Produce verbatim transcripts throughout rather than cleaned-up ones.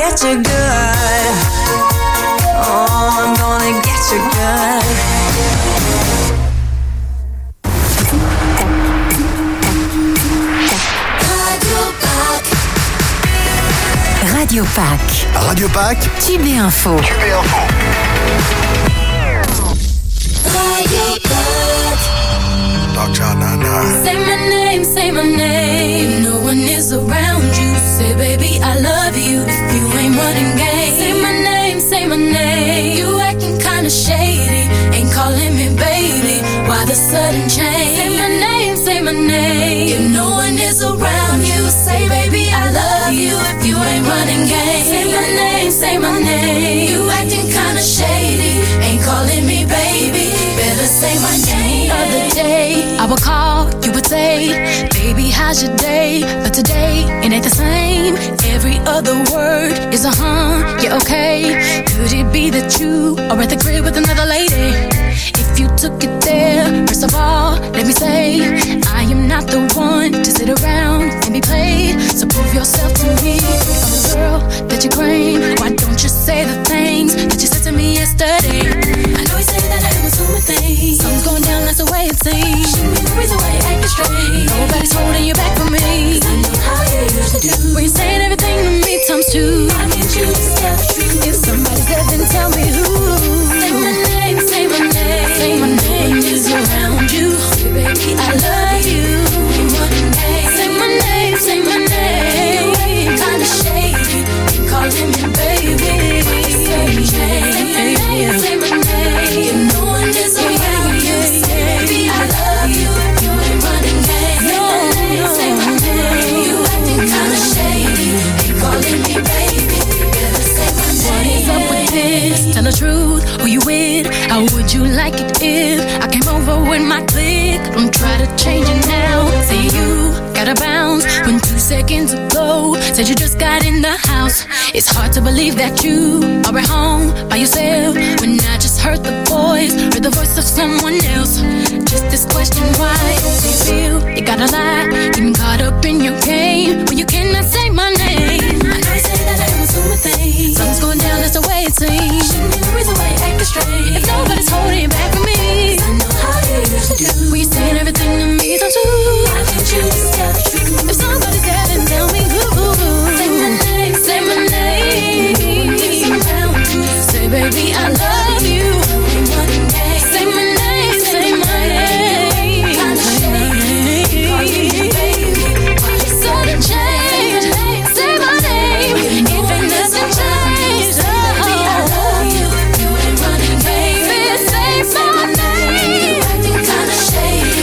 get you good. Oh, I'm gonna get you good. Radio Pack. Radio Pack. Tube et Info. Tube et Info. Radio Pack. Doctor Nana. Say my name, say my name. No one is around you. Say, baby, I love you. If you ain't running game. Say my name, say my name. You acting kinda shady. Ain't calling me baby. Why the sudden change? Say my name, say my name. If no one is around you. Say, baby, I love you. If you ain't running game. Say my name, say my name. You acting kinda shady. Ain't calling me baby. Better say my name. Other day, I would call, you would say, baby, how's your day? But today, it ain't the same. Every other word is a huh, yeah, okay. Could it be that you are at the crib with another lady? If you took it there, first of all, let me say, I am not the one to sit around and be played. So prove yourself to me. I'm the girl that you claim. Why don't you say the things that you said to me yesterday? I know you say that I am assuming things. Something's going down, that's the way it seems. She mean the reason why you're acting strange. Nobody's holding you back from me. I know how you used to do. When you're saying everything to me times two. I need you to tell the truth. If somebody's dead, then tell me who. Say my name, say my name. Say my name is around you. Say, baby, I love you. Say my name, say my name. You kinda shady. You calling me baby. Say my name, say my name. If no one is around you, say, baby, I love you. You ain't running game. Say my name, say my name. You acting kinda shady. You calling me baby. Better say my name. What is up with this? Tell the truth, who you with? How would you like it if I came over with my clique? Don't try to change it now. Say you gotta bounce when two seconds ago said you just got in the house. It's hard to believe that you are at home by yourself when I just heard the voice, heard the voice of someone else. Just this question, why do you feel you gotta lie? Getting caught up in your game when you cannot say my name. I know you say that I am assuming things. Something's going down, that's the way it seems. She knew the reason why you acting strange. If nobody's holding you back from me, I know how you used to do. When you're saying everything to me, so too. I need you to tell the truth. If somebody's dead, then tell me who. Say my name, say my name. It's around you. Say, baby, I love you. Say my name, say my name. Kinda shady. Call me baby. Sudden change. Say my name. If ain't nothing changed. Baby, I love you. You ain't running, baby. Say my name. Acting kinda shady.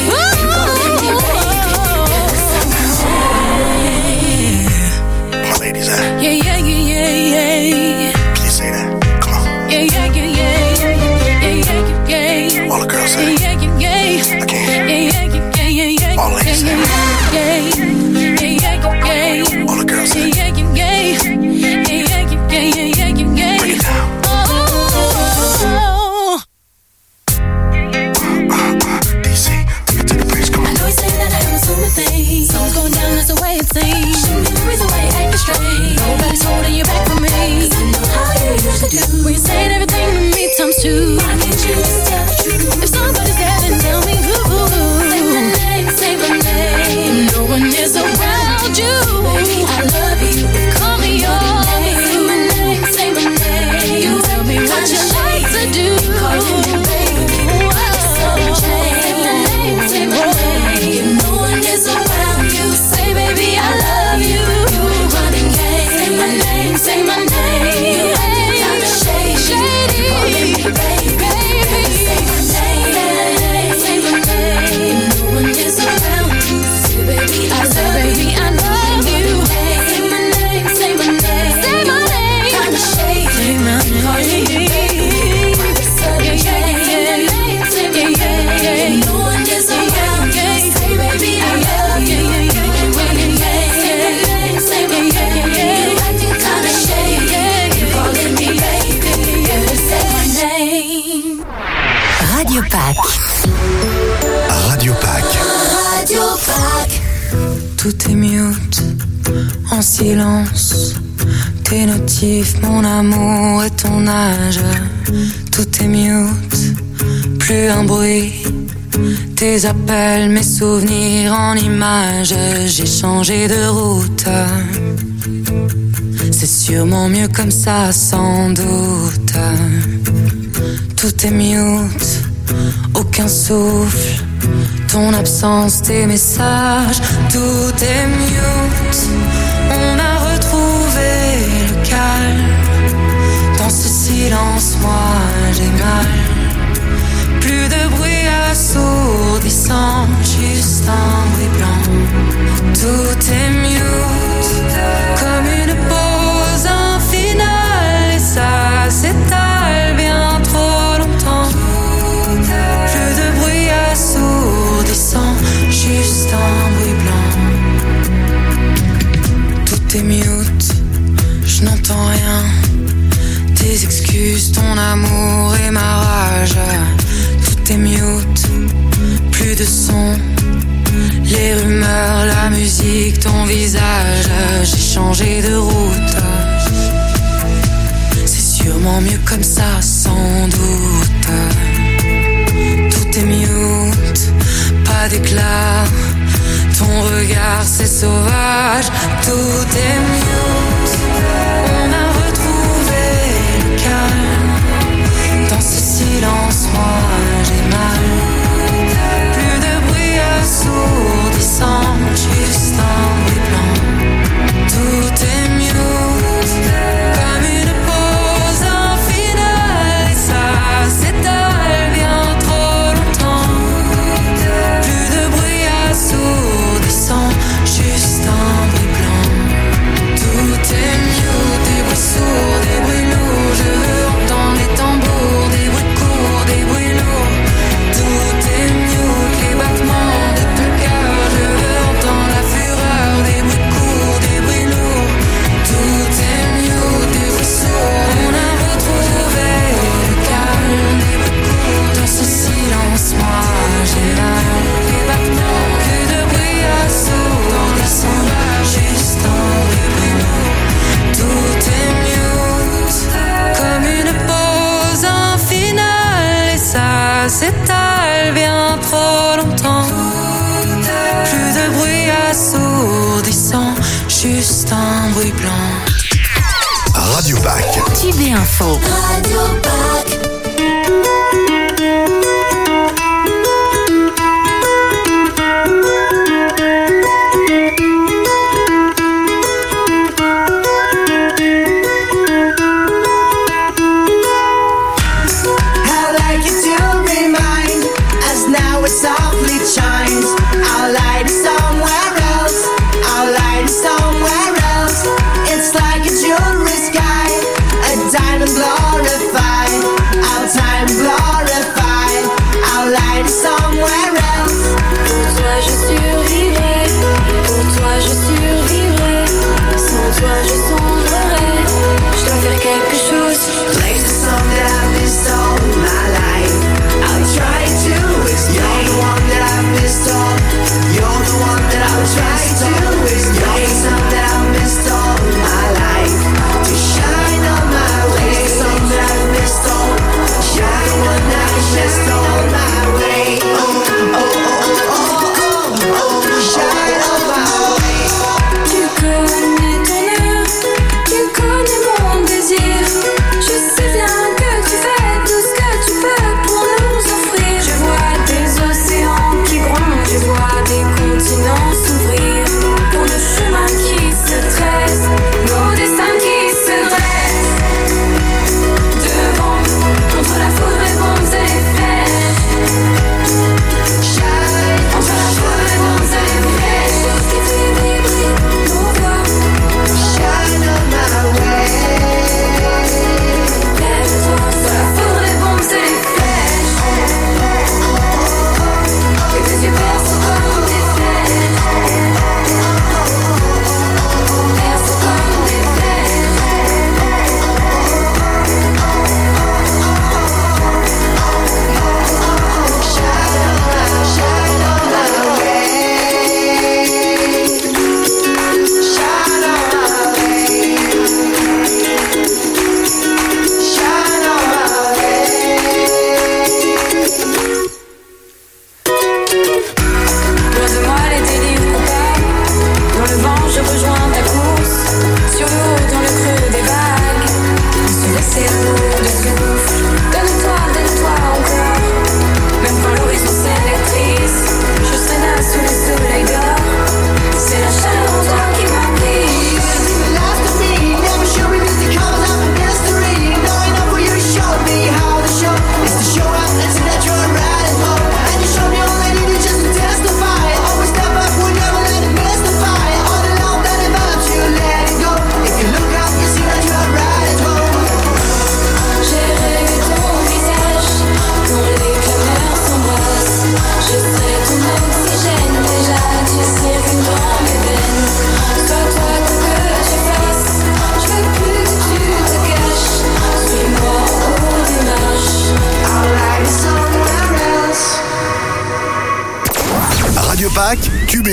My ladies, uh, Yeah, yeah, yeah, yeah, yeah. can you say that? Come on. Yeah, yeah, yeah, yeah, yeah, yeah, yeah, yeah. All the girls say. Yeah, yeah, yeah. I can't. Yeah, yeah, yeah, yeah, yeah. All ladies say. Yeah, yeah, yeah, yeah. All the girls say. Yeah, yeah, yeah. Yeah, yeah, yeah, yeah, yeah, yeah. Break it down. Oh. D C, take it to the bridge, come I on. know you say that I am assuming things. Something's going down, that's the way it seems. She knew the reason why you acting strange. Nobody's holding you back from me. I know how you used to do. When you're saying everything to me times two. I need you to tell the truth. If somebody's dead, then tell me who. Say my name, say my name. No one is around you. Baby, I love you. Call me yours. Say my name, say my name. You tell me what you like to do. Call me baby. Sudden change. Say my name, say my name. No one is around you. Say, baby, I love you. You ain't running game. Say my name, say my name. Kinda shady, shady. Calling me baby. Say my name, say my name. No one is around you. Say, baby, I love baby, I love you. Say my name, say my name. Say my name. Kinda shady. Say my name. Calling me baby. Sudden change. Say my name, say my name. No one is around you. Say, baby, I love you. You ain't running game. Say my name, say my name. You acting kinda shady. You calling me baby. Better say my name. Radio Pack. Radio Pack. Radio Pack. Tout est mute, en silence. tes notifs, mon amour et ton âge. Tout est mute, plus un bruit. Tes appels, mes souvenirs en images. J'ai changé de route. C'est sûrement mieux comme ça, sans doute. Tout est mute, aucun souffle. Ton absence, tes messages, tout est mute. On a retrouvé le calme. Dans ce silence, moi j'ai mal. Plus de bruit assourdissant, juste un bruit blanc. Tout est mute, comme une pause infinale. Et ça s'étale bien trop longtemps. Plus de bruit assourdissant, juste un bruit blanc. Tout est mute, je n'entends rien. Tes excuses, ton amour et ma rage. Tout est mute, plus de son. Les rumeurs, la musique, ton visage. J'ai changé de route. C'est sûrement mieux comme ça, sans doute. Tout est mute, pas d'éclat. Ton regard, c'est sauvage. Tout est mute. On a retrouvé le calme. Dans ce silence, moi j'ai mal. Plus de bruit assourdissant, juste un bruit blanc. Tout est mute, comme une pause infinale. Et ça s'étale bien trop longtemps. Plus de bruit assourdissant, juste un bruit blanc. Tout est mute, des bruits sourds, des bruits lourds. Je veux entendre les tambours, des bruits courts, des bruits lourds. Tout est mute, les battements de ton cœur. Je veux entendre la fureur, des bruits courts, des bruits lourds. Tout est mute, des bruits sourds. On a retrouvé le calme, des bruits courts. Dans ce silence, moi j'ai mal. Les battements, plus de bruit assourdissant, juste un bruit lourd. Tout est mute, comme une pause infinale. Et ça s'étale bien trop longtemps. Plus de bruit assourdissant, juste un bruit blanc. Radio Pack. Tube et info. Radio Pack. I'd like you to be mine, as now it softly chimes. I'll light it somewhere else, I'll light it somewhere else. It's like a jewelry sky, a diamond glorified.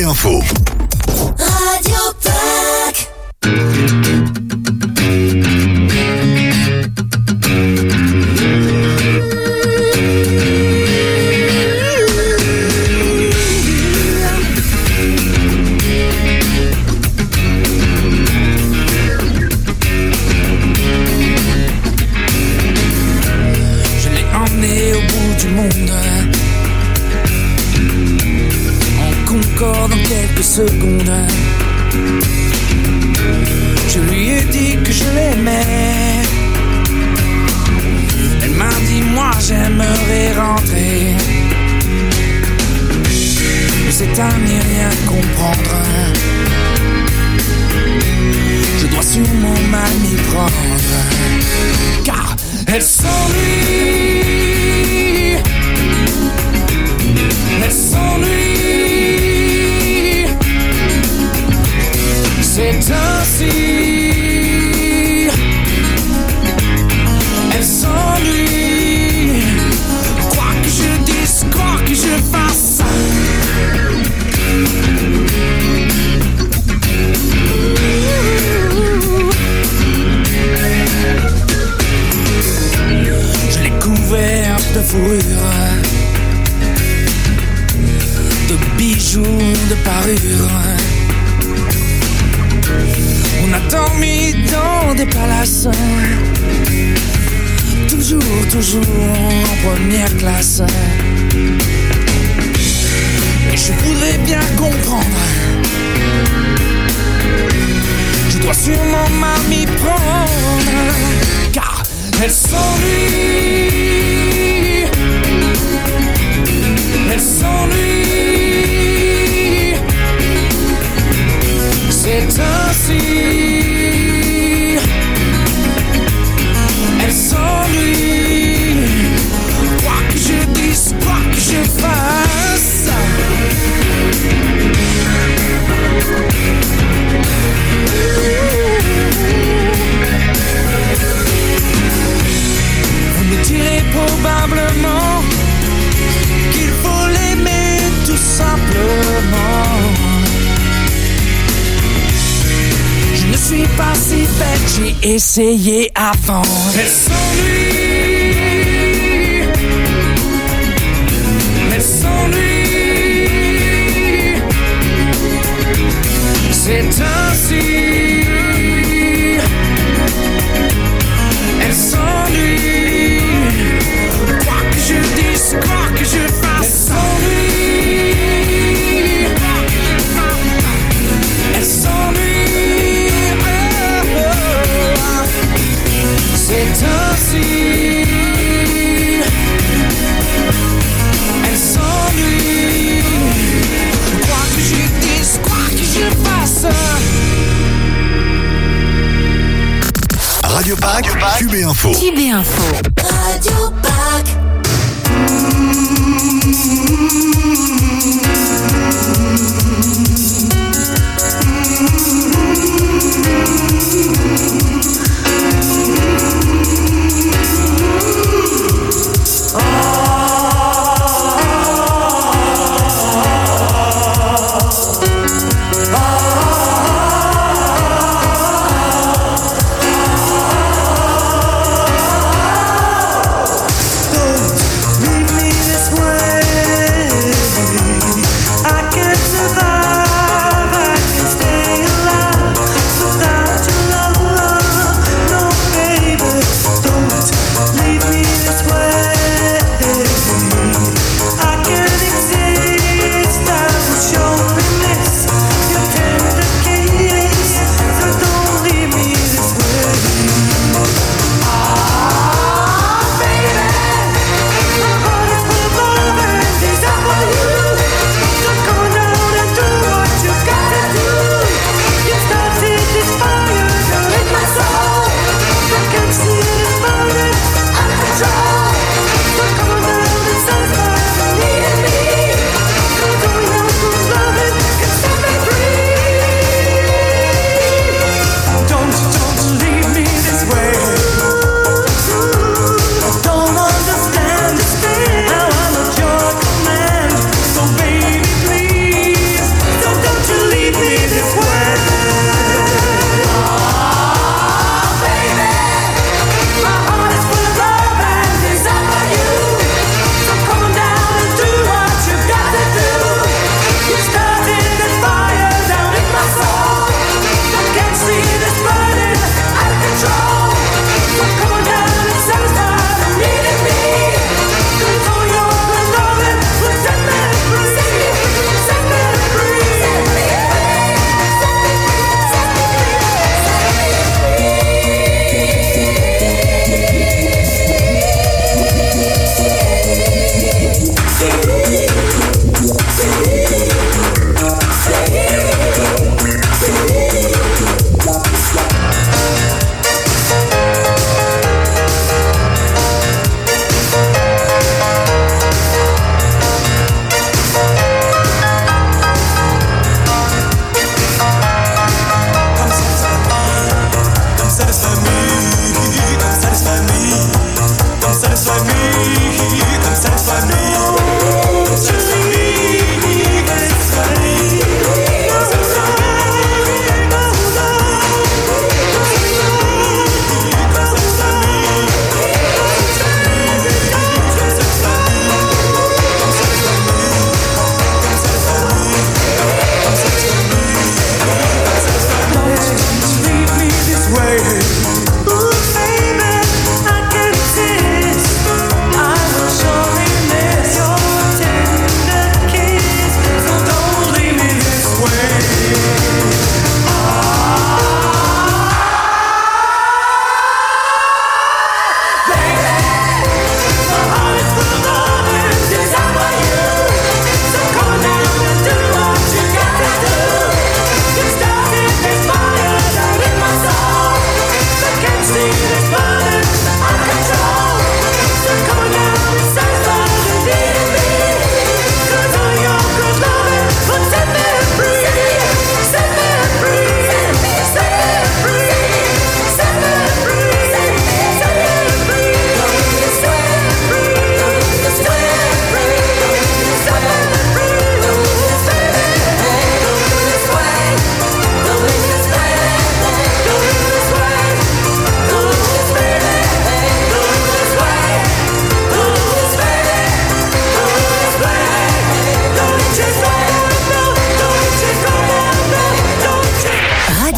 Info. Radio Pack. Secondes. Je lui ai dit que je l'aimais. Elle m'a dit moi j'aimerais rentrer. Mais c'est à n'y rien comprendre. Je dois sûrement mal m'y prendre. Car elle s'ennuie. Elle s'ennuie. C'est ainsi. Elle s'ennuie. Quoi que je dise, quoi que je fasse. Je l'ai couverte de fourrure, de bijoux, de parures. On a dormi dans des palaces, toujours, toujours en première classe. Et je voudrais bien comprendre. Je dois sûrement mal m'y prendre. Car elle s'ennuie. Elle s'ennuie. C'est ainsi. Elle s'ennuie. Quoi que je dise, quoi que je fasse. Vous me direz probablement qu'il faut l'aimer tout simplement. Je ne suis pas si bête, j'ai essayé avant. Elle s'ennuie. Elle s'ennuie. C'est ainsi. Elle s'ennuie. Quoi que je dise, quoi que je fasse. Elle s'ennuie. Elle s'ennuie. C'est ainsi. Elle s'ennuie. Quoi que je dise, quoi que je fasse. Radio Pack, Q B Info. Q B Info. Radio Pack. Leave me this way. I can't survive.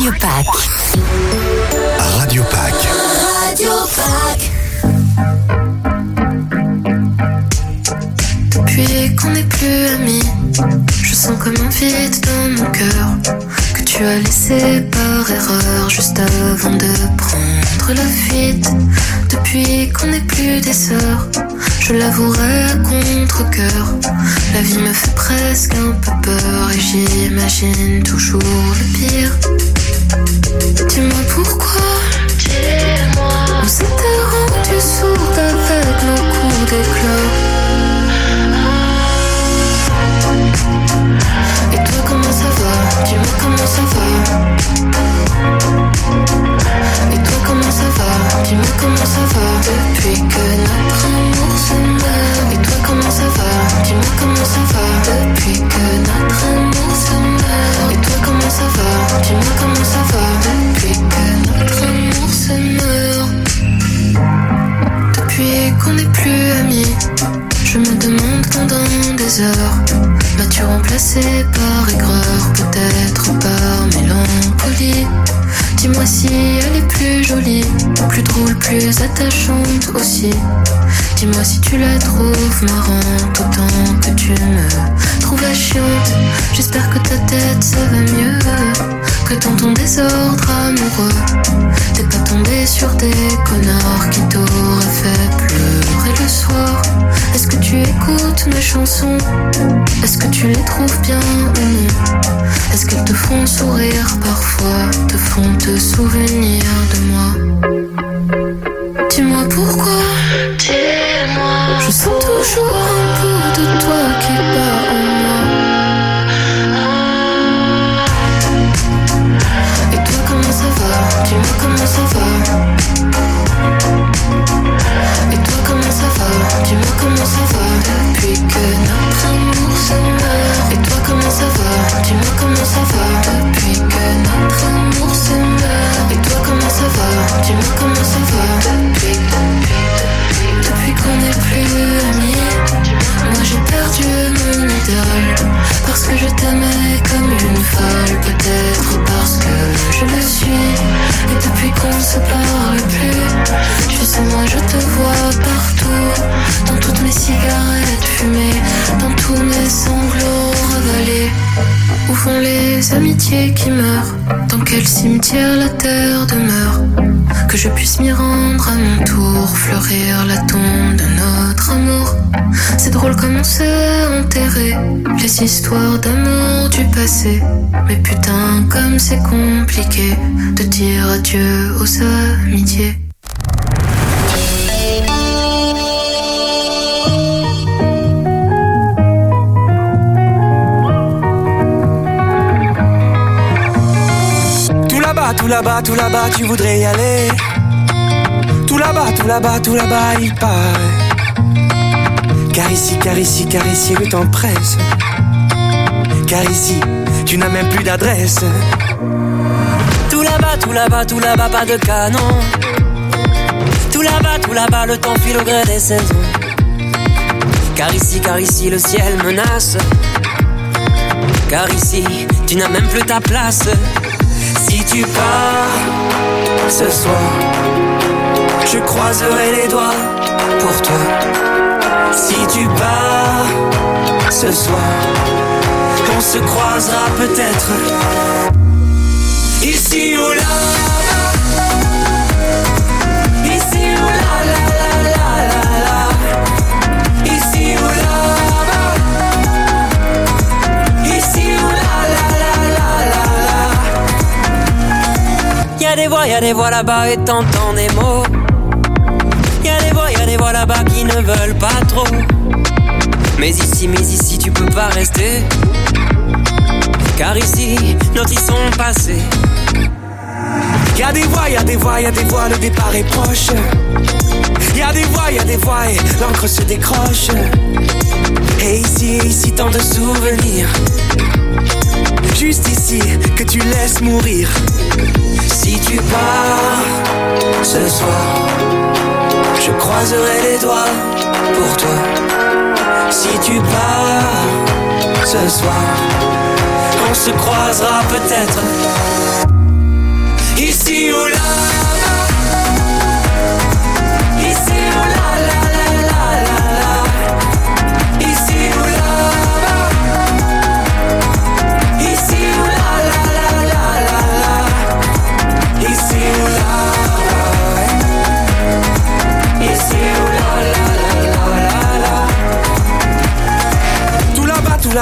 Radio Pack. Radio Pack. Radio Pack. Depuis qu'on n'est plus amis, je sens comme un vide dans mon cœur que tu as laissé par erreur juste avant de prendre la fuite. Depuis qu'on n'est plus des sœurs, je l'avouerai à contre-cœur, la vie me fait presque un peu peur et j'imagine toujours le pire. Dis-moi pourquoi, dis-moi, on s'était rendu sourd avec nos coups d'éclat. Et toi comment ça va? Dis-moi comment ça va? Et toi comment ça va? Dis-moi comment ça va? Depuis que notre amour se meurt. Et toi comment ça va? Dis-moi comment ça va? Depuis que notre amour se meurt. Et toi comment ça va? Dis-moi comment ça va? Depuis que notre amour se meurt. Depuis qu'on n'est plus amis, je me demande pendant des heures, m'as-tu remplacé par aigreur, peut-être par mélancolie? Dis-moi si elle est plus jolie, plus drôle, plus attachante aussi. Dis-moi si tu la trouves marrante autant que tu me trouvais chiante. J'espère que ta tête ça va mieux, que dans ton désordre amoureux t'es pas tombé sur des connards qui t'auraient fait pleurer le soir. Est-ce que tu écoutes mes chansons? Est-ce que tu les trouves bien ou non? Est-ce qu'elles te font sourire parfois, te font te souvenir de moi? Dis-moi pourquoi, dis-moi, je sens toujours un peu de toi qui bat en moi. Et toi comment ça va? Dis-moi comment ça va? Et toi comment ça va? Dis-moi comment ça va? Depuis que notre amour se meurt. Et toi comment ça va? Dis-moi comment ça va? Depuis que notre amour se meurt. Et toi comment ça va? Dis-moi comment ça va? Depuis, depuis, depuis qu'on n'est plus amis. Moi j'ai perdu mon idole parce que je t'aimais comme une folle. Peut-être parce que je le suis. Et depuis qu'on se parle plus, tu sais moi je te vois partout, dans toutes mes cigarettes fumées, dans tous mes sanglots ravalés. Où vont les amitiés qui meurent? Dans quel cimetière la terre demeure? Que je puisse m'y rendre à mon tour, fleurir la tombe de notre amour. C'est drôle comme on s'est enterré les histoires d'amour du passé. Mais putain comme c'est compliqué de dire adieu aux amitiés. Tout là-bas, tout là-bas, tu voudrais y aller. Tout là-bas, tout là-bas, tout là-bas, il paraît. Car ici, car ici, car ici, le temps presse. Car ici, tu n'as même plus d'adresse. Tout là-bas, tout là-bas, tout là-bas, pas de canon. Tout là-bas, tout là-bas, le temps file au gré des saisons. Car ici, car ici, le ciel menace. Car ici, tu n'as même plus ta place. Si tu pars ce soir, je croiserai les doigts pour toi. Si tu pars ce soir, on se croisera peut-être ici ou là-bas. Ici ou là, la la la la la. Ici ou là-bas. Ici ou là, la la la la la. Y'a des voix, y'a des voix là-bas et t'entends des mots. Y'a des voix, y'a des voix là-bas qui ne veulent pas trop. Mais ici, mais ici, tu peux pas rester. Car ici, nos temps sont passés. Y'a des voix, y'a des voix, y'a des voix, le départ est proche. Y'a des voix, y'a des voix et l'encre se décroche. Et ici, ici, tant de souvenirs. Juste ici, que tu laisses mourir. Si tu pars ce soir, je croiserai les doigts pour toi. Si tu pars ce soir, on se croisera peut-être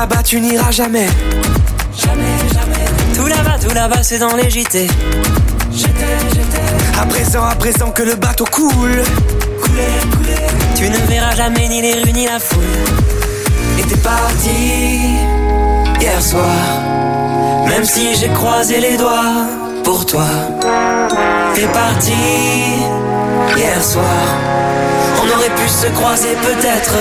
là-bas tu n'iras jamais. Jamais, jamais. Tout là-bas, tout là-bas c'est dans les J T. J'étais, j'étais. À présent, à présent que le bateau coule. Couler, couler. Tu ne verras jamais ni les rues ni la foule. Et t'es parti hier soir. Même si j'ai croisé les doigts pour toi. T'es parti hier soir. On aurait pu se croiser peut-être.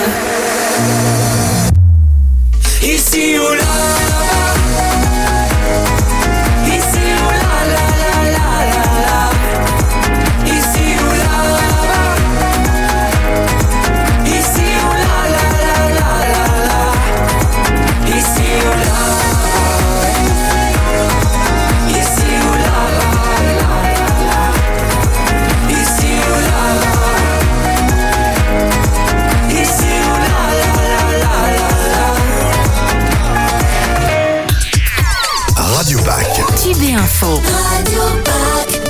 Ici ou là. Ici ou là, la la la la la. Ici ou là. Ici ou là, la la la la la. Ici ou là. Ici ou là, la la la la. Ici ou là. Ici ou là, la la la la. Radio Pack. Tube et Info. Radio Pack.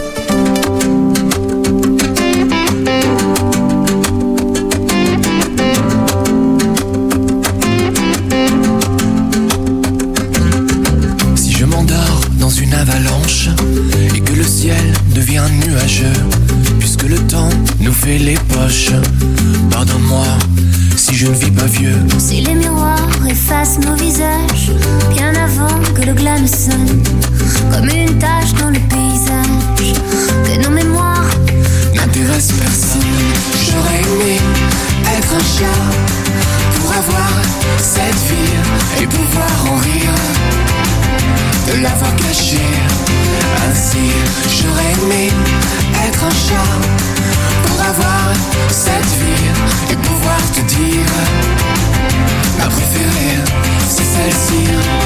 Si je m'endors dans une avalanche et que le ciel devient nuageux, puisque le temps nous fait les poches, pardonne-moi si je ne vis pas vieux. Si les miroirs effacent nos visages bien avant que le glas ne sonne, comme une tache dans le paysage, que nos mémoires n'intéressent personne. J'aurais aimé être un chat pour avoir cette vie et pouvoir en rire, de l'avoir caché. Ainsi, j'aurais aimé être un chat pour avoir cette vie et pouvoir te dire ma préférée, c'est celle-ci.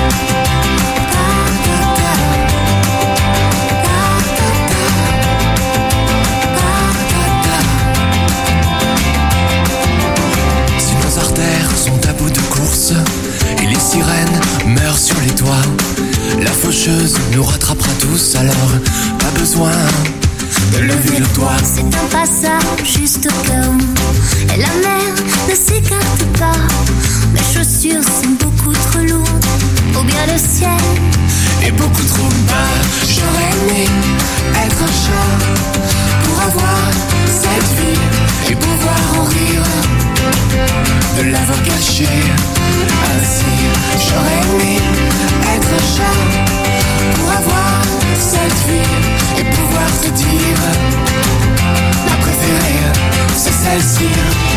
Si nos artères sont à bout de course et les sirènes meurent sur les toits, la faucheuse nous rattrapera tous, alors pas besoin de lever le doigt. c'est un passage juste au cas où, et la mer ne s'écarte pas. Mes chaussures sont beaucoup trop lourdes, ou bien le ciel Et beaucoup trop bas. J'aurais aimé être un chat pour avoir cette vie et pouvoir en rire, de l'avoir caché. Ainsi, j'aurais aimé être un chat pour avoir cette vie et pouvoir te dire ma préférée, c'est celle-ci.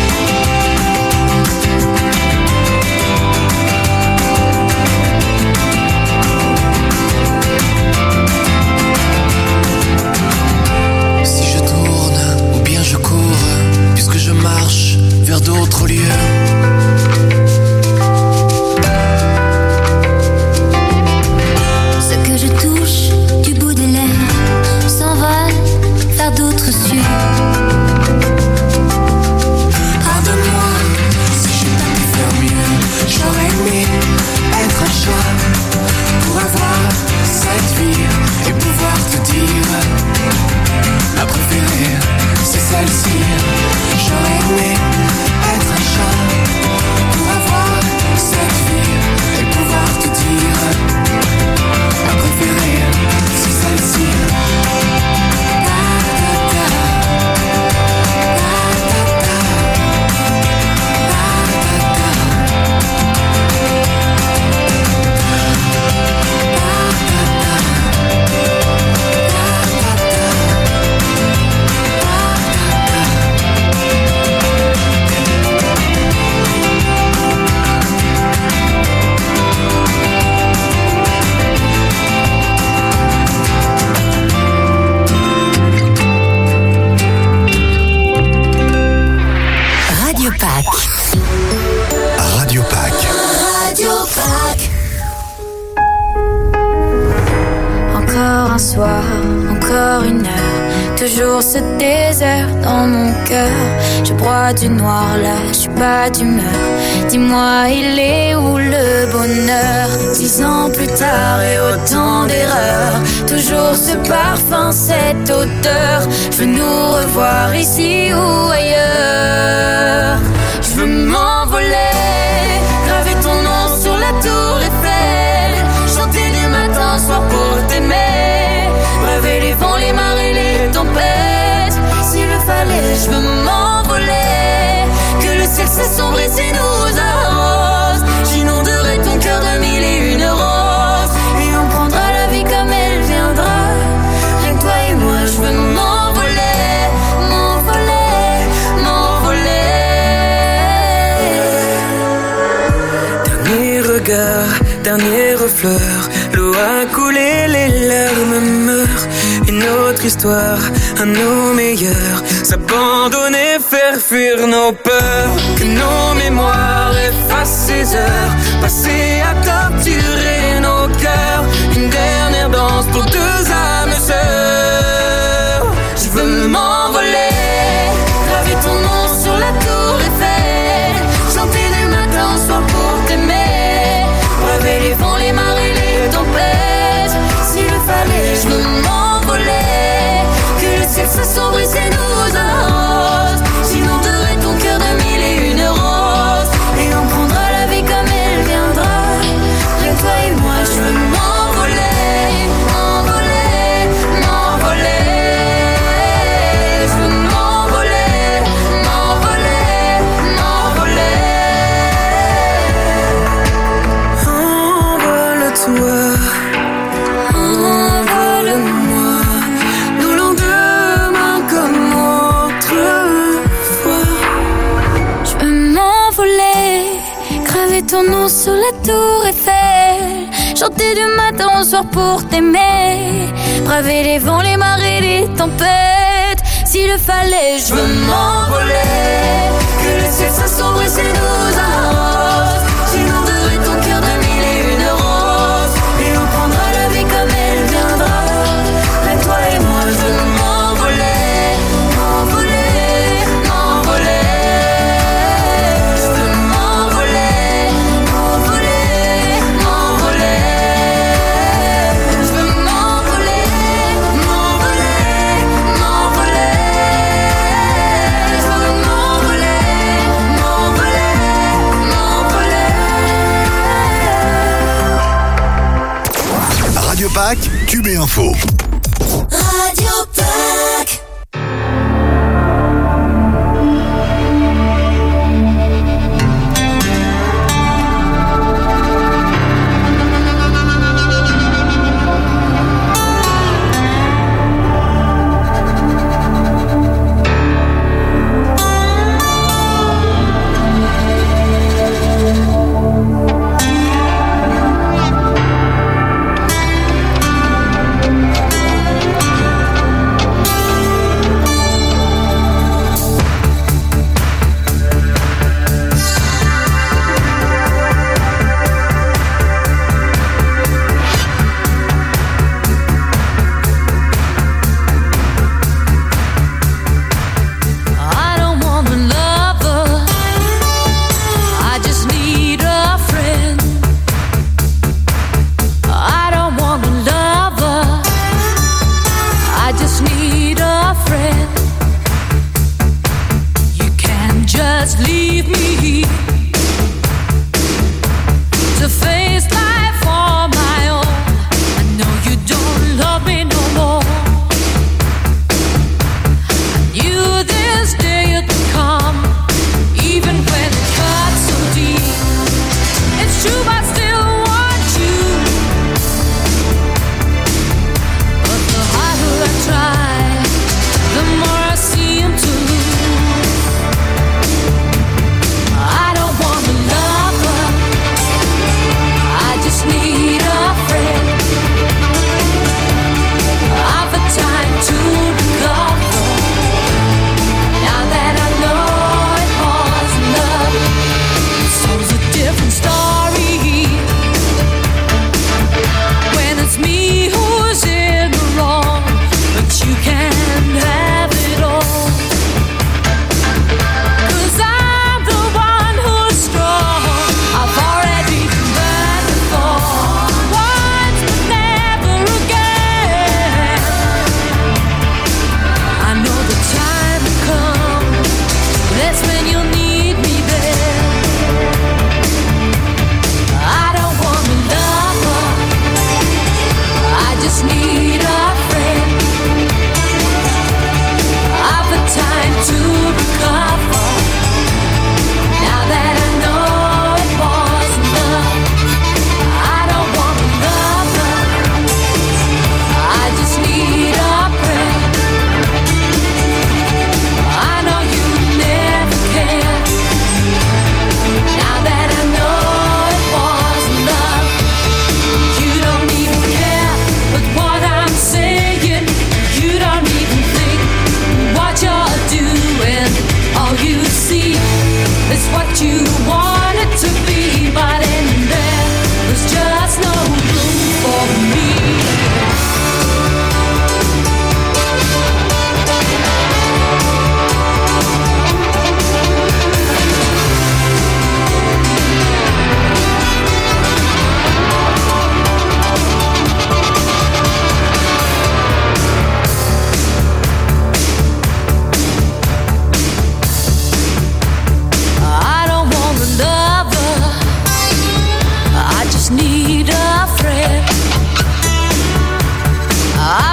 Si je tourne ou bien je cours, puisque je marche vers d'autres lieux, ce que je touche du bout des lèvres s'envole vers d'autres cieux. pardonne-moi si j'ai pas pu faire mieux. J'aurais aimé être un chat pour avoir cette vie et pouvoir te dire ma préférée, c'est celle-ci. J'aurais aimé être un chat pour avoir cette vie et pouvoir te dire ma préférée, c'est celle-ci. Radio Pack. Radio Pack. Radio Pack. Encore un soir, encore une heure, toujours ce désert dans mon cœur. Je broie du noir là, je suis pas d'humeur. Dis-moi, il est où le bonheur? Dix ans plus tard et autant d'erreurs, toujours ce parfum, cette odeur. Je veux nous revoir ici ou ailleurs. Je veux m'envoler, graver ton nom sur la tour dernier refleur. L'eau a coulé, les larmes meurent. Une autre histoire, à nos meilleurs. S'abandonner, faire fuir nos peurs. Que nos mémoires effacent ces heures passées à torturer nos cœurs. Une dernière danse pour deux âmes sœurs. Je veux m'envoler, graver ton nom sur la tour Eiffel, chanter du matin au soir pour t'aimer, braver les vents, les marées, les tempêtes. S'il le fallait, je veux m'envoler, que le ciel s'assombrisse et nous arrose. J'inonderai ton cœur de mille et une roses, et on prendra la vie comme elle viendra. Rien que toi et moi, je veux m'envoler, m'envoler, m'envoler. Je veux m'envoler, m'envoler, m'envoler. Envole-toi, envole-moi, nos lendemains comme autrefois. Je veux m'envoler, graver ton nom sur la tour Eiffel, chanter du matin au soir pour t'aimer, braver les vents, les marées, les tempêtes. S'il le fallait, je veux m'envoler, que le ciel s'assombrisse et nous arrose. J'inonderai ton cœur de mille et une roses, et on prendra la vie comme elle viendra. Là, toi et moi, je veux m'envoler, m'envoler, m'envoler. Je veux m'envoler, m'envoler, m'envoler. Je veux m'envoler, m'envoler, m'envoler. Je veux m'envoler, m'envoler, m'envoler. Radio Pack, Cube et Info. Radio Pack.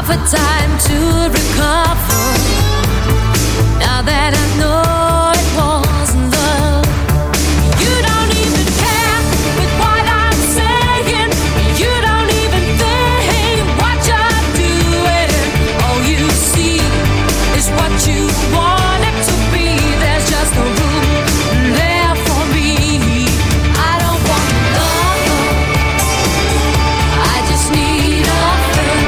I've had time to recover. Now that I know it wasn't love. You don't even care with what I'm saying. You don't even think what you're doing. All you see is what you want it to be. There's just no room there for me. I don't want love, I just need a friend.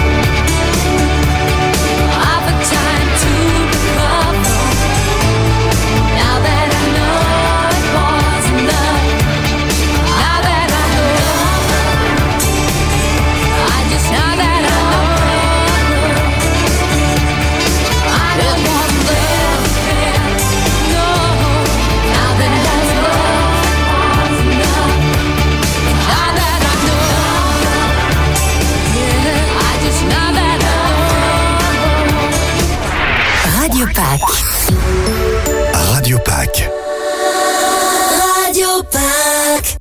I've had time to recover. Now that I know it wasn't love. Now that I know, I just now that I know, I don't want love, no. Now that I know it wasn't love. Now that I know, yeah, I just now that I know. Radio Pack. Radio Pack. Radio Pack.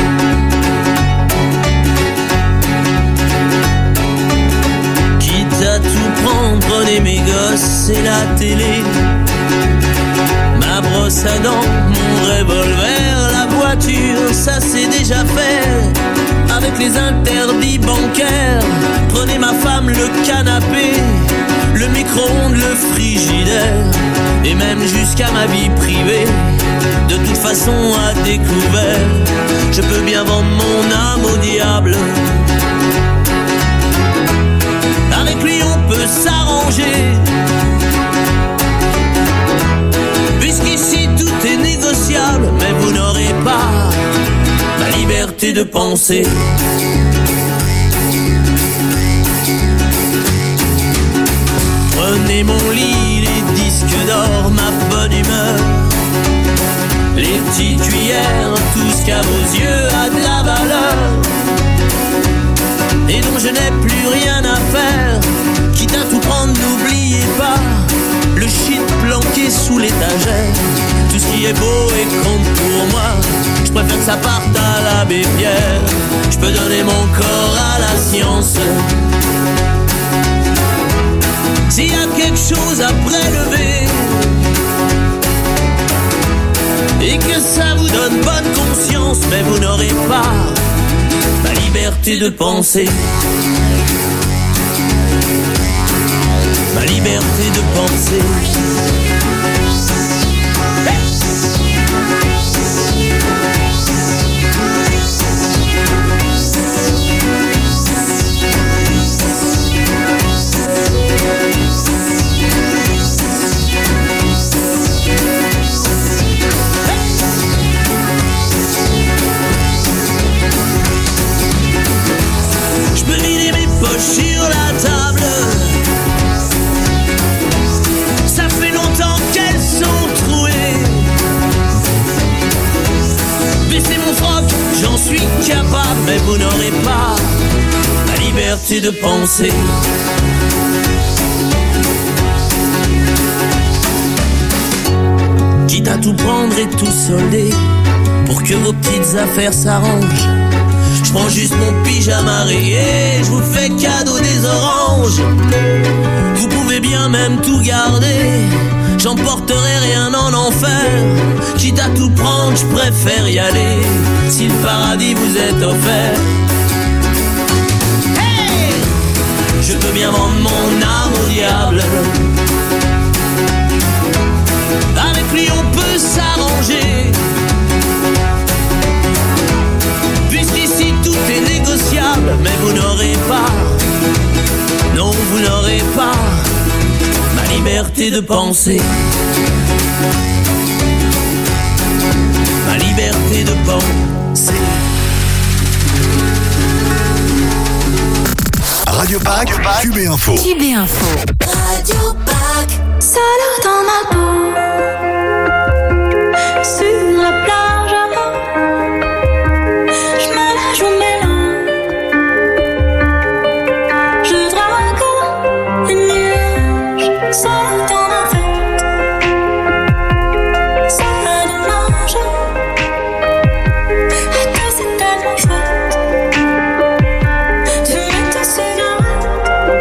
Quitte à tout prendre, prenez mes gosses et la télé. Ma brosse à dents, mon revolver, la voiture, ça c'est déjà fait. Avec les interdits bancaires, prenez ma femme, le canapé, le micro-ondes, le frigidaire, et même jusqu'à ma vie privée. De toute façon à découvert, je peux bien vendre mon âme au diable. Avec lui on peut s'arranger, puisqu'ici tout est négociable. Mais vous n'aurez pas ma liberté de penser. Prenez mon lit, les disques d'or, ma bonne humeur, les petites cuillères, tout ce qu'à vos yeux a de la valeur et dont je n'ai plus rien à faire. Quitte à tout prendre, n'oubliez pas le shit planqué sous l'étagère. Tout ce qui est beau et compte pour moi, je préfère que ça parte à l'abbé Pierre. Je peux donner mon corps à la science. S'il y a quelque chose à prélever et que ça vous donne bonne conscience, mais vous n'aurez pas ma liberté de penser. Ma liberté de penser. Je peux vider mes poches sur la table. Ça fait longtemps qu'elles sont trouées. Baisser mon froc, j'en suis capable. Mais vous n'aurez pas la liberté de penser. Quitte à tout prendre et tout solder pour que vos petites affaires s'arrangent, je prends juste mon pyjama rayé, je vous fais cadeau des oranges. Vous pouvez bien même tout garder, j'emporterai rien en enfer. Quitte à tout prendre, je préfère y aller, si le paradis vous est offert. Hey, je peux bien vendre mon âme au diable. Avec lui on peut s'arranger, puisqu'ici tout est négociable. Mais vous n'aurez pas, non vous n'aurez pas ma liberté de penser. Ma liberté de penser. Radio Pack, Q B Info. Q B Info. Radio Pack. Seule dans ma peau, sur la plage, je me la joue mélange. Je drague les nuages, seule dans ma tête. C'est dommage, et que c'est tellement chouette. Tu mets ta cigarette sur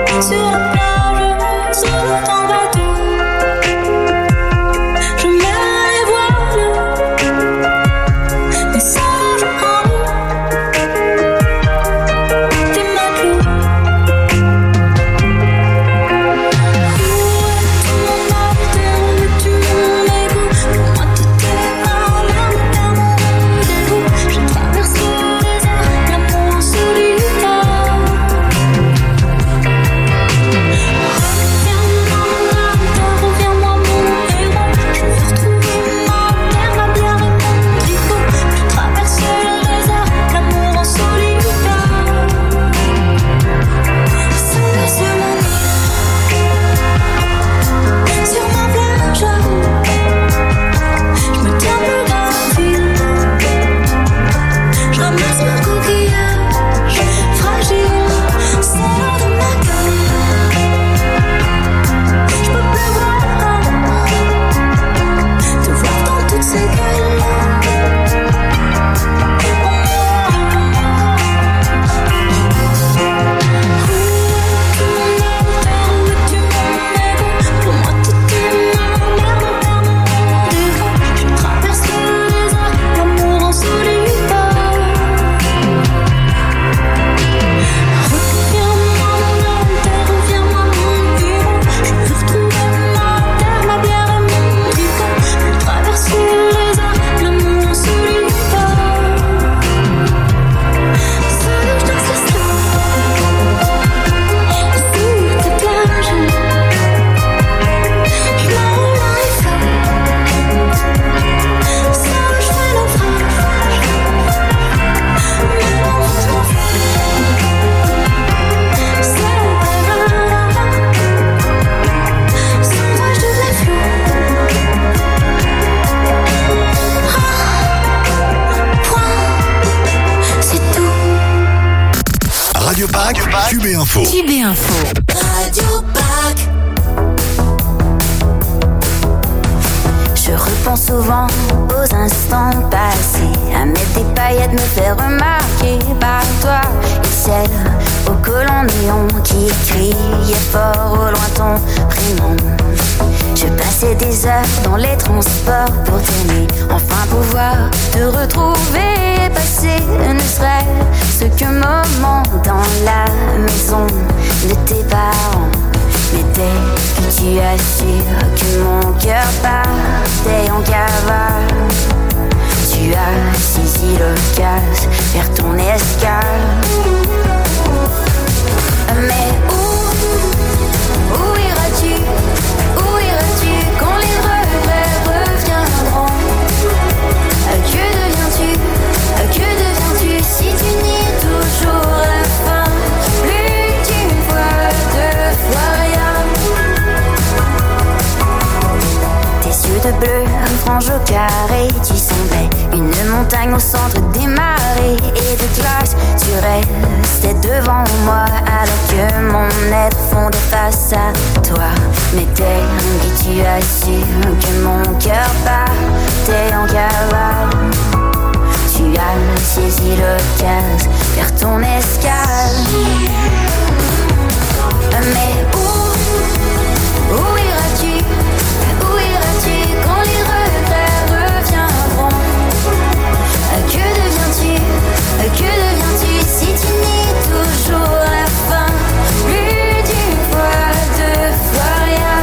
Q B Info. Q B Info. Radio Pack. Je repense souvent aux instants passés, à mettre des paillettes, me faire remarquer par toi. Et ciel au collant néon qui criait fort au loin ton prénom. Je passais des heures dans les transports pour t'aimer, enfin pouvoir te retrouver, passer ne serait-ce qu'un moment dans la maison de tes parents. Mais dès que tu as su que mon cœur partait en cavale, tu as saisi l'occasion, faire ton escale. Mais où, où iras-tu, où iras-tu quand les regrets reviendront? Que deviens-tu, que deviens-tu si tu nies toujours la fin? Plus d'une fois, deux fois rien. Tes yeux de bleu, frange au carré, tu semblais une montagne au centre des marées et de glace. Tu restais devant moi alors que mon être fondait face à toi. Mais dès que tu as su que mon cœur partait en cavale, tu as saisi l'occasion, faire ton escale. Mais où, où iras-tu, où iras-tu quand les regrets reviendront? Que deviens-tu, que deviens-tu si tu nies toujours la fin? Plus d'une fois, deux fois rien.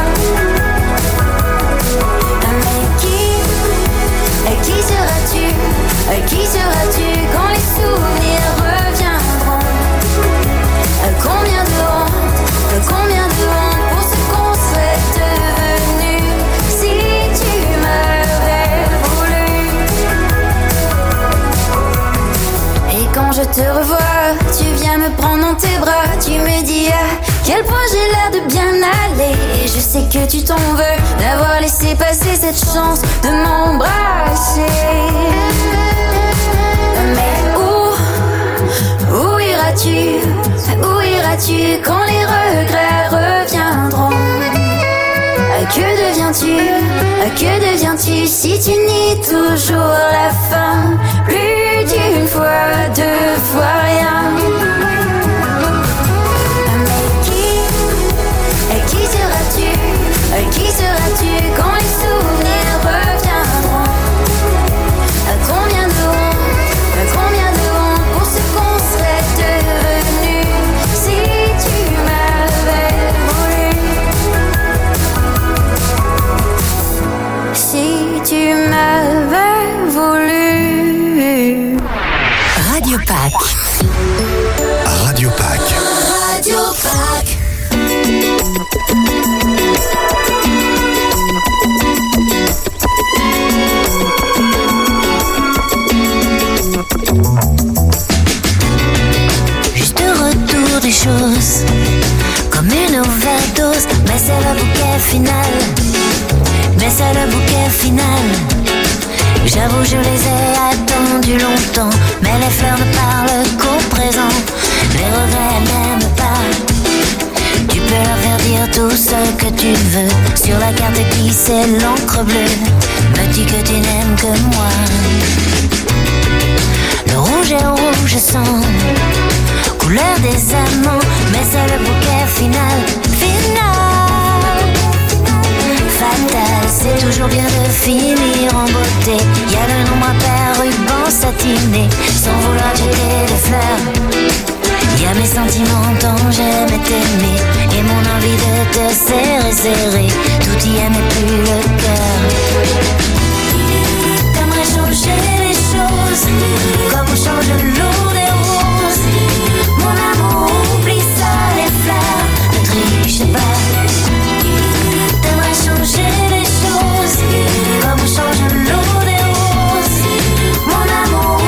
Mais qui, qui seras-tu, qui seras-tu quand les souvenirs reviendront? Combien de honte, combien de honte pour ce qu'on serait devenu si tu m'avais voulu. Et quand je te revois, tu viens me prendre dans tes bras, tu me dis à quel point j'ai l'air de bien aller. Et je sais que tu t'en veux d'avoir laissé passer cette chance de m'embrasser. Mais où, où iras-tu, où iras-tu quand les regrets reviendront? Que deviens-tu, que deviens-tu si tu nies toujours la fin? Plus d'une fois, deux fois rien. Mais qui, Juste retour des choses, comme une overdose, mais c'est le bouquet final. Mais c'est le bouquet final. J'avoue, je les ai attendus longtemps, mais les fleurs ne parlent qu'au présent. Les regrets n'aiment pas. Tu peux leur faire dire tout ce que tu veux. Sur la carte qui c'est l'encre bleue. Me dis que tu n'aimes que moi. Le rouge est rouge sang, couleur des amants, mais c'est le bouquet final. Final, fatal, c'est toujours bien de finir en beauté. Y'a le nombre impair, ruban satiné, sans vouloir jeter des fleurs. Y'a mes sentiments dont j'aimais t'aimer, et mon envie de te serrer, serrer. Tout y est mais plus le cœur. T'aimerais changer les choses, comme on change l'eau des roses. Mon amour, oublie ça, les fleurs, ne triche pas. T'aimerais changer les choses, comme on change l'eau des roses. Mon amour.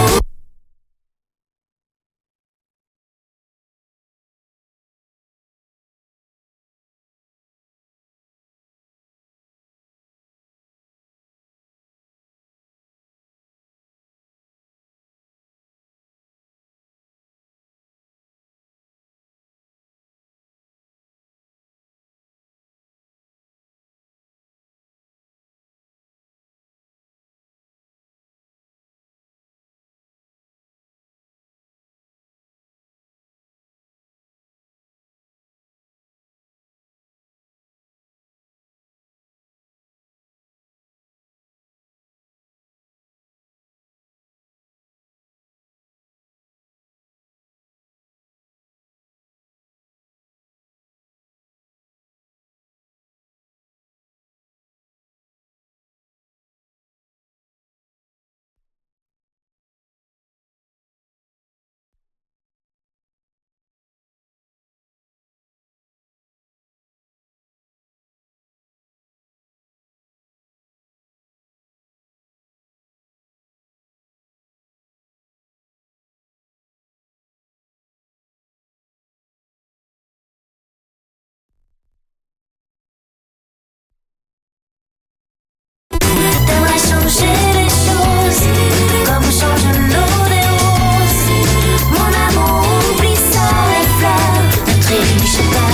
T'aimerais changer les choses, comme on change l'eau des roses. Mon amour, oublie ça, les fleurs, ne triche pas.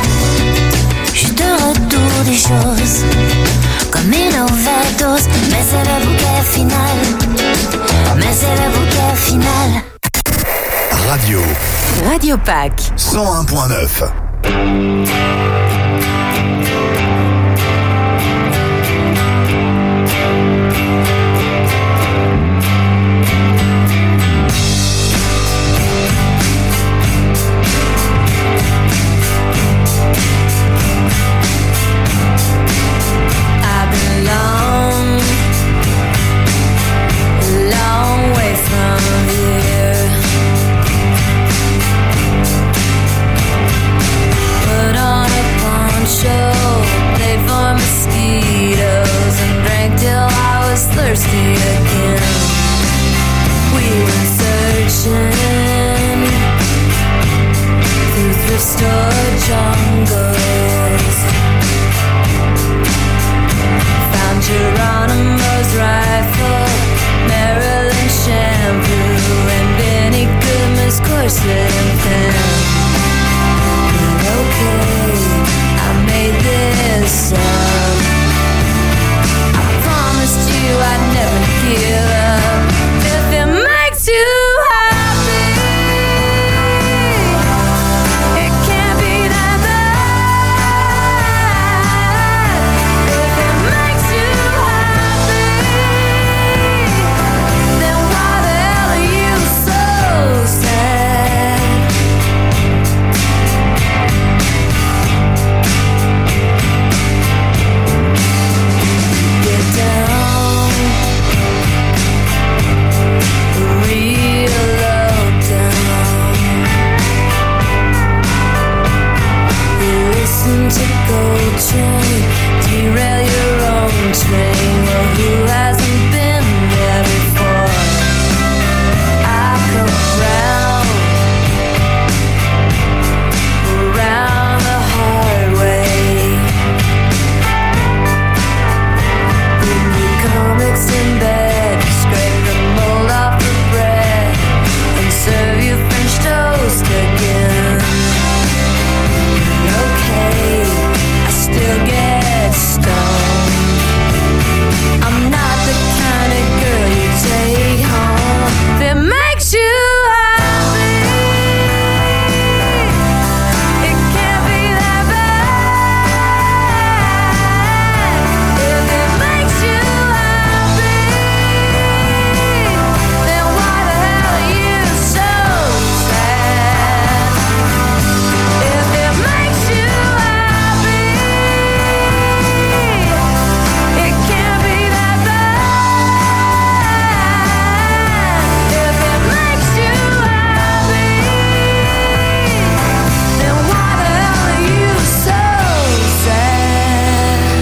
Juste retour des choses, comme une overdose, mais c'est le bouquet final. Mais c'est le bouquet final. Radio. Radio Pack. cent un point neuf. Put on a gold chain, derail your own train. Well, who hasn't been there before? I come around, around the hard way. Bring me comics in bed, scrape the mold off the bread, and serve you French toast again. Okay, I still get stoned. I'm not the kind of girl you take home that makes you happy. It can't be that bad. If it makes you happy, then why the hell are you so sad? If it makes you happy, it can't be that bad. If it makes you happy, then why the hell are you so sad?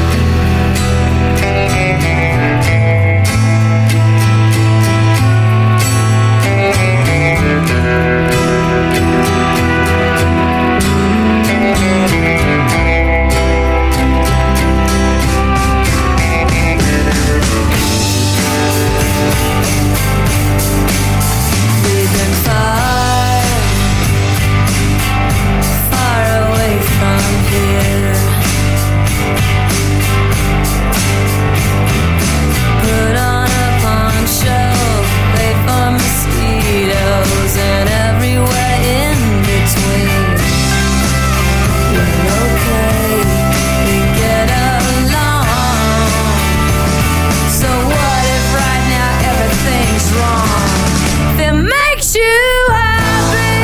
We've been far, far away from here. Put on a poncho, wait for mosquitoes, and everywhere in between. Well, okay, we get along. So what if right now everything's wrong? If it makes you happy,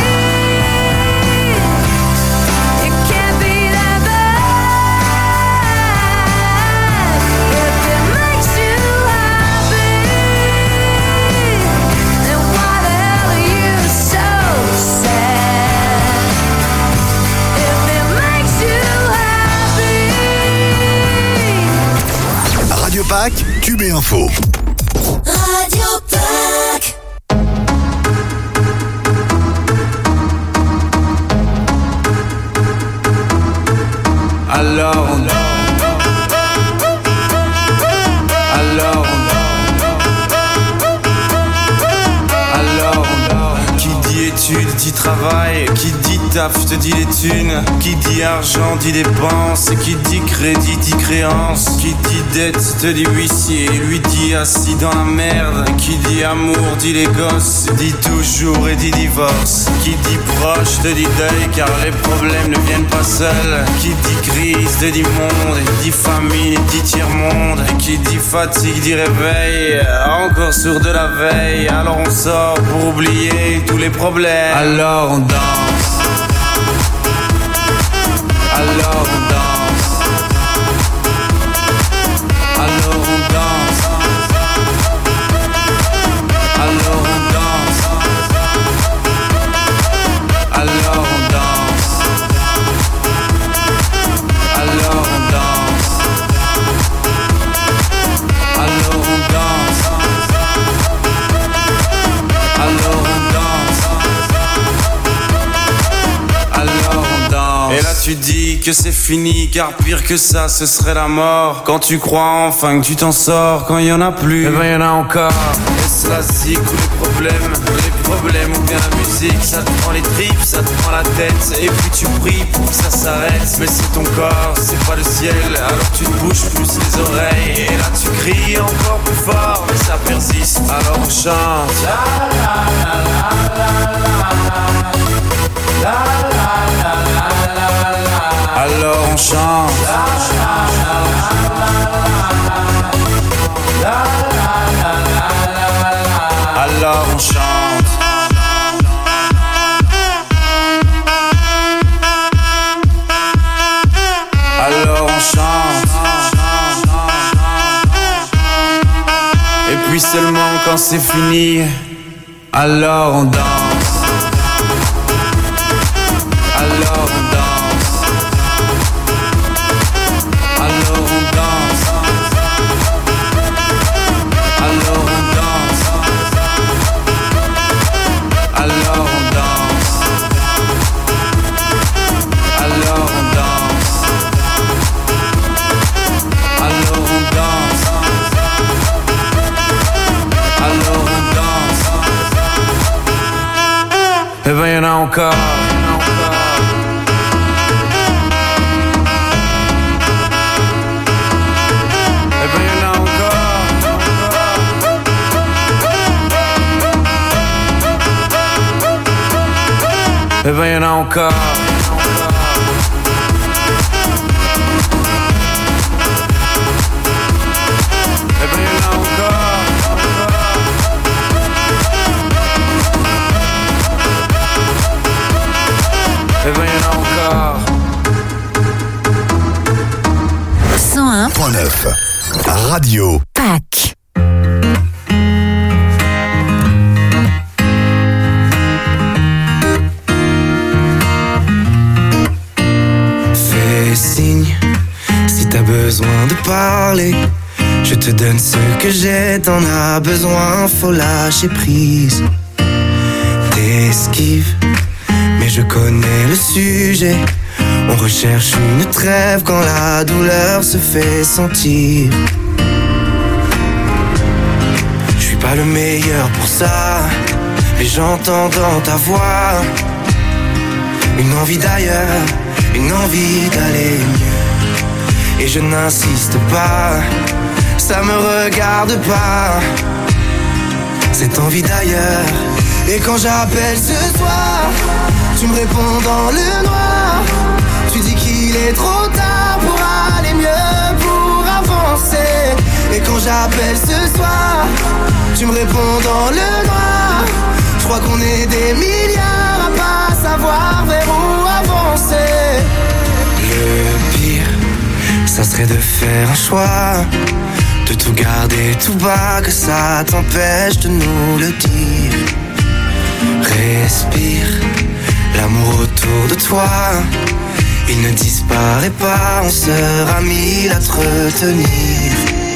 it can't be that bad. If it makes you happy, then why the hell are you so sad? If it makes you happy. Radio Pack, Cube et Info. Radio Pack. Alors on Alors on Alors on Qui dit études dit travail, qui dit taf te dit les thunes, qui dit argent dit dépenses, qui dit crédit dit créance, qui dit dette te dit huissier, lui dit assis dans la merde, qui dit amour dit les gosses, dit toujours et dit divorce, qui dit proche te dit deuil car les problèmes ne viennent pas seuls, qui dit crise te dit monde, dit famine dit tiers-monde, et qui dit fatigue dit réveil, encore sourd de la veille, alors on sort pour oublier tous les problèmes. Alors on danse. Alors on danse. Alors on danse. Alors on danse. Alors on danse. Alors on danse. Alors on danse. Alors on danse. Alors on danse. Et là tu dis que c'est fini, car pire que ça ce serait la mort. Quand tu crois enfin que tu t'en sors, quand il y en a plus, eh ben il y en a encore. Est-ce la zik ou les problèmes, les problèmes ou bien la musique, ça te prend les tripes, ça te prend la tête, et puis tu pries pour que ça s'arrête. Mais c'est ton corps, c'est pas le ciel, alors tu te bouges plus les oreilles. Et là tu cries encore plus fort, mais ça persiste, alors on chante. La la la la la la la la la la la. Alors on chante. La la la la la la la la. Alors on chante. Alors on chante. Et puis seulement quand c'est fini, alors on danse. Alors on danse. encore. Eh ben y'en a encore. Eh ben y'en a encore. Eh ben y'en a encore. cent un point neuf Radio Pâques. Fais signe si t'as besoin de parler. Je te donne ce que j'ai, t'en as besoin, faut lâcher prise. T'esquives, mais je connais le sujet. On recherche une trêve quand la douleur se fait sentir. Je suis pas le meilleur pour ça, mais j'entends dans ta voix une envie d'ailleurs, une envie d'aller mieux. Et je n'insiste pas, ça me regarde pas, cette envie d'ailleurs. Et quand j'appelle ce soir, tu me réponds dans le noir. Tu dis qu'il est trop tard pour aller mieux, pour avancer. Et quand j'appelle ce soir, tu me réponds dans le noir. Je crois qu'on est des milliards à pas savoir vers où avancer. Le pire, ça serait de faire un choix, de tout garder tout bas, que ça t'empêche de nous le dire. Respire, l'amour autour de toi, il ne disparaît pas, on sera mille à te retenir.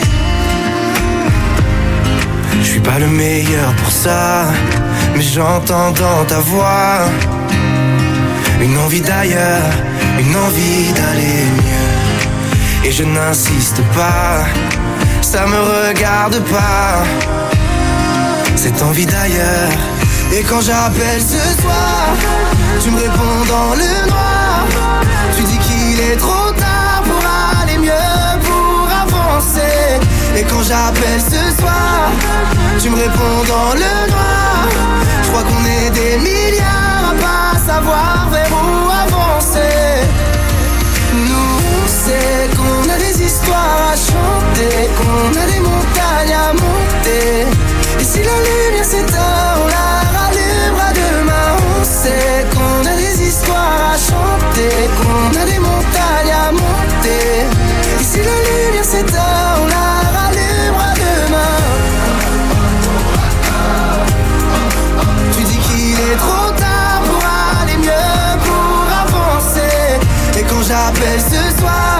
Je suis pas le meilleur pour ça, mais j'entends dans ta voix une envie d'ailleurs, une envie d'aller mieux. Et je n'insiste pas, ça me regarde pas, cette envie d'ailleurs. Et quand j'appelle ce soir, tu me réponds dans le noir. Tu dis qu'il est trop tard pour aller mieux, pour avancer. Et quand j'appelle ce soir, tu me réponds dans le noir. Je crois qu'on est des milliards à pas savoir vers où avancer. Nous on sait qu'on a des histoires à chanter, qu'on a des montagnes à monter. Et si la lumière s'éteint,